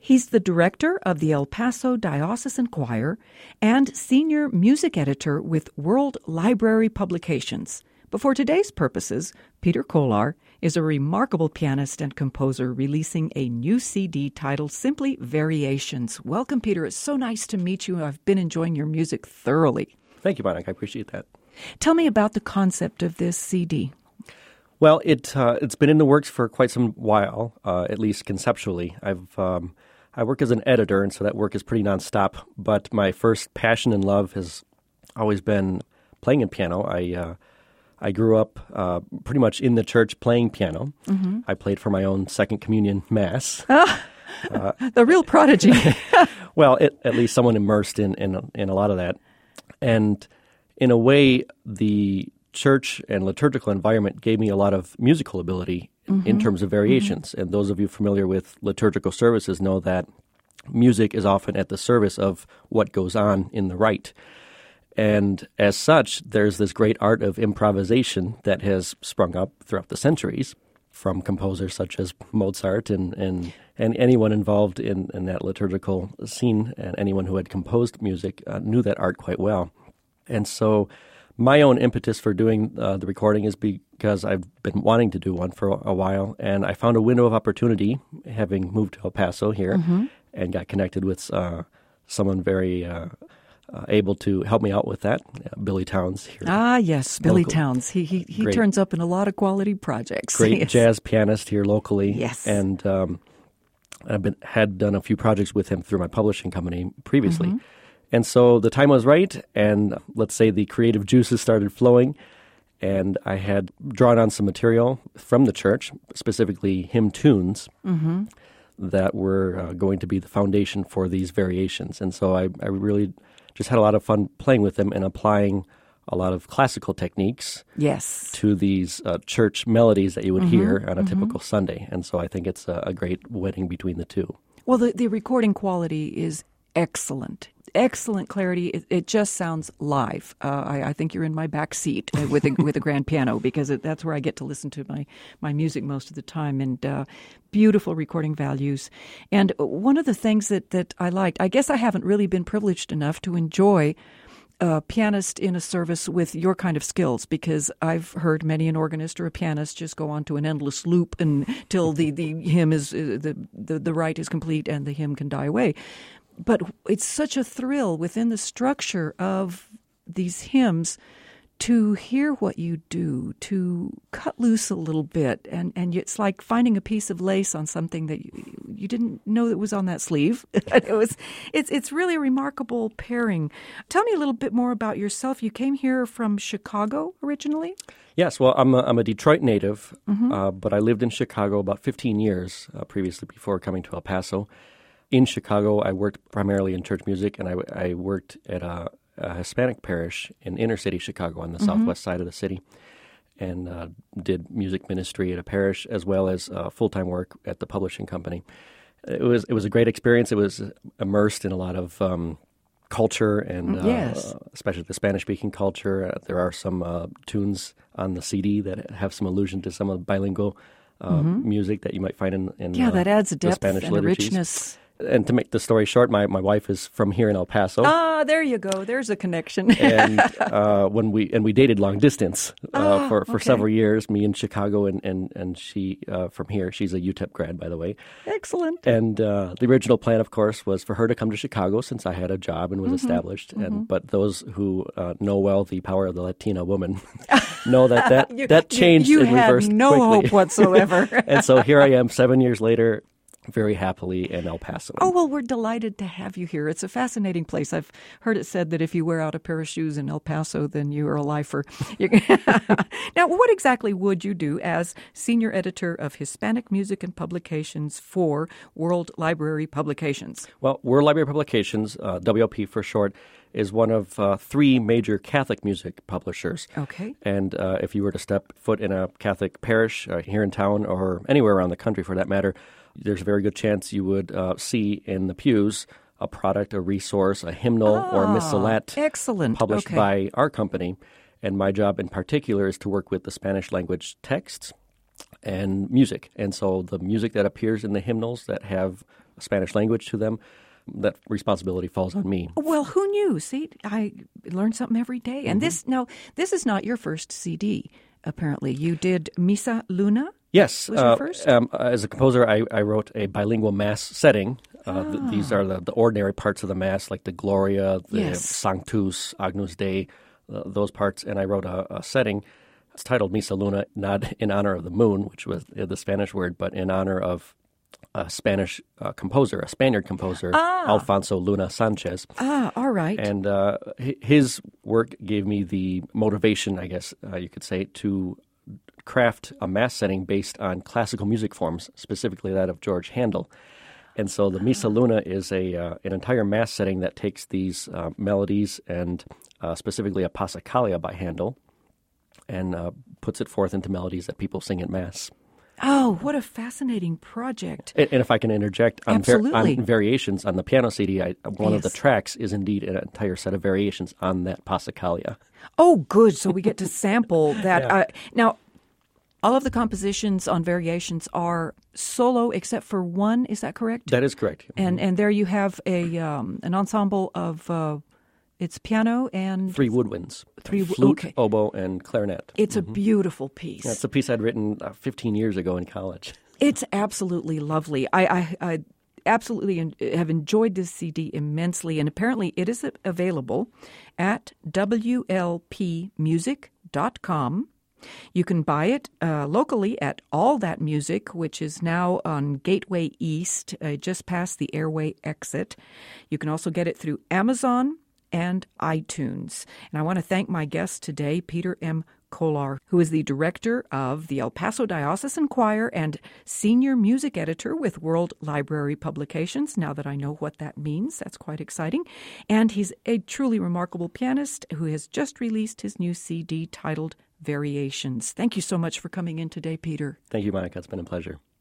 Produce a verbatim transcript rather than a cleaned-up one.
He's the director of the El Paso Diocesan Choir and senior music editor with World Library Publications. But for today's purposes, Peter Kolar is a remarkable pianist and composer releasing a new C D titled simply Variations. Welcome, Peter. It's so nice to meet you. I've been enjoying your music thoroughly. Thank you, Monica. I appreciate that. Tell me about the concept of this C D. Well, it, uh, it's been in the works for quite some while, uh, at least conceptually. I've um, I work as an editor, and so that work is pretty nonstop. But my first passion and love has always been playing in piano. I uh, I grew up uh, pretty much in the church playing piano. Mm-hmm. I played for my own Second Communion Mass. Ah, uh, the real prodigy. Well, it, at least someone immersed in, in in a lot of that. And in a way, the church and liturgical environment gave me a lot of musical ability mm-hmm. in terms of variations. Mm-hmm. And those of you familiar with liturgical services know that music is often at the service of what goes on in the rite. And as such, there's this great art of improvisation that has sprung up throughout the centuries from composers such as Mozart and, and, and anyone involved in, in that liturgical scene, and anyone who had composed music uh, knew that art quite well. And so my own impetus for doing uh, the recording is because I've been wanting to do one for a while, and I found a window of opportunity, having moved to El Paso here, mm-hmm. and got connected with uh, someone very uh, uh, able to help me out with that, uh, Billy Towns here. Ah, yes, Billy local. Towns. He he, he great, turns up in a lot of quality projects. Great yes. jazz pianist here locally. Yes. And um, I've been had done a few projects with him through my publishing company previously. Mm-hmm. And so the time was right, and let's say the creative juices started flowing, and I had drawn on some material from the church, specifically hymn tunes, mm-hmm. that were uh, going to be the foundation for these variations. And so I, I really just had a lot of fun playing with them and applying a lot of classical techniques yes. to these uh, church melodies that you would mm-hmm. hear on a mm-hmm. typical Sunday. And so I think it's a, a great wedding between the two. Well, the, the recording quality is excellent. Excellent clarity. It, it just sounds live. Uh, I, I think you're in my back seat uh, with a with a grand piano, because it, that's where I get to listen to my, my music most of the time. And uh, beautiful recording values. And one of the things that, that I liked, I guess I haven't really been privileged enough to enjoy a pianist in a service with your kind of skills, because I've heard many an organist or a pianist just go on to an endless loop until the, the hymn is uh, the, the the rite is complete and the hymn can die away. But it's such a thrill within the structure of these hymns to hear what you do, to cut loose a little bit. And, and it's like finding a piece of lace on something that you, you didn't know that was on that sleeve. it was, it's, it's really a remarkable pairing. Tell me a little bit more about yourself. You came here from Chicago originally? Yes, well, I'm a, I'm a Detroit native, mm-hmm. uh, but I lived in Chicago about fifteen years uh, previously before coming to El Paso. In Chicago, I worked primarily in church music, and I, I worked at a, a Hispanic parish in inner city Chicago on the mm-hmm. southwest side of the city, and uh, did music ministry at a parish as well as uh, full-time work at the publishing company. It was it was a great experience. It was immersed in a lot of um, culture, and uh, yes. especially the Spanish-speaking culture. Uh, there are some uh, tunes on the C D that have some allusion to some of the bilingual uh, mm-hmm. music that you might find in, in yeah, uh, that adds a depth Spanish and a richness. And to make the story short, my, my wife is from here in El Paso. Ah, there you go. There's a connection. and uh, when we and we dated long distance uh, ah, for, for okay. several years, me in Chicago, and and and she uh, from here. She's a U T E P grad, by the way. Excellent. And uh, the original plan, of course, was for her to come to Chicago since I had a job and was mm-hmm. established. Mm-hmm. And but those who uh, know well the power of the Latina woman know that that, you, that changed you, you and reversed had no quickly. hope whatsoever. And so here I am, seven years later, very happily in El Paso. Oh, well, we're delighted to have you here. It's a fascinating place. I've heard it said that if you wear out a pair of shoes in El Paso, then you are a lifer. Now, what exactly would you do as senior editor of Hispanic Music and Publications for World Library Publications? Well, World Library Publications, uh, W L P for short, is one of uh, three major Catholic music publishers. Okay. And uh, if you were to step foot in a Catholic parish uh, here in town or anywhere around the country for that matter, there's a very good chance you would uh, see in the pews a product, a resource, a hymnal, ah, or a missalette excellent. published okay. by our company. And my job in particular is to work with the Spanish language texts and music. And so the music that appears in the hymnals that have Spanish language to them, that responsibility falls on me. Well, who knew? See, I learn something every day. And Mm-hmm. this now, this is not your first C D. Apparently, you did Missa Luna. Yes. Was your uh, first? Um, as a composer, I, I wrote a bilingual Mass setting. Uh, th- these are the, the ordinary parts of the Mass, like the Gloria, the Yes. Sanctus, Agnus Dei, uh, those parts. And I wrote a, a setting. It's titled Missa Luna, not in honor of the moon, which was the Spanish word, but in honor of a Spanish uh, composer, a Spaniard composer, Ah. Alfonso Luna Sanchez. Ah, all right. And uh, hi- his work gave me the motivation, I guess uh, you could say, to craft a Mass setting based on classical music forms, specifically that of George Handel. And so the Missa Luna is a uh, an entire Mass setting that takes these uh, melodies and uh, specifically a Passacaglia by Handel and uh, puts it forth into melodies that people sing at Mass. Oh, what a fascinating project. And, and if I can interject, on, var- Absolutely. on variations on the piano C D, I, one of the Yes. tracks is indeed an entire set of variations on that Passacaglia. Oh, good. So we get to sample that. Yeah. Uh, now, all of the compositions on Variations are solo except for one. Is that correct? That is correct. and and there you have a um, an ensemble of uh, it's piano and Three woodwinds. Three wo- flute, okay. oboe, and clarinet. it's a beautiful piece. That's a piece I'd written uh, fifteen years ago in college. It's absolutely lovely. I, I, I absolutely en- have enjoyed this C D immensely, and apparently it is available at W L P music dot com. You can buy it uh, locally at All That Music, which is now on Gateway East, uh, just past the Airway exit. You can also get it through Amazon and iTunes. And I want to thank my guest today, Peter M. Kolar, who is the director of the El Paso Diocesan Choir and senior music editor with World Library Publications. Now that I know what that means, that's quite exciting. And he's a truly remarkable pianist who has just released his new C D titled Variations. Thank you so much for coming in today, Peter. Thank you, Monica. It's been a pleasure.